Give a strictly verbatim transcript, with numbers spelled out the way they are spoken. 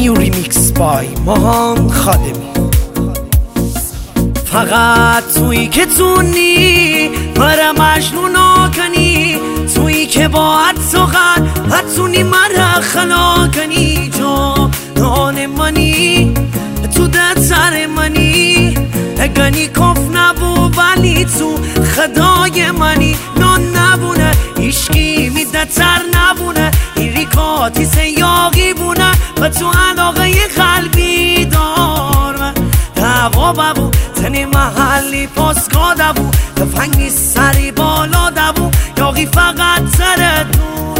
New remix by ماهان خادمی. فقط تویی که تونی مرا مجنونا کنی، تویی که با عطاقت حتونی مرا خلا کنی. جانان منی تو دستر منی، اگنی کف نبو ولی تو خدای منی. نان نبونه ایشکی میدتر نبونه، ایریکاتی سیاقی بونه و تو علاقه قلبی دار. من دوا ببو تنی محلی پاسکا دبو، تفنگی سری بالا دبو، یاقی فقط سر دون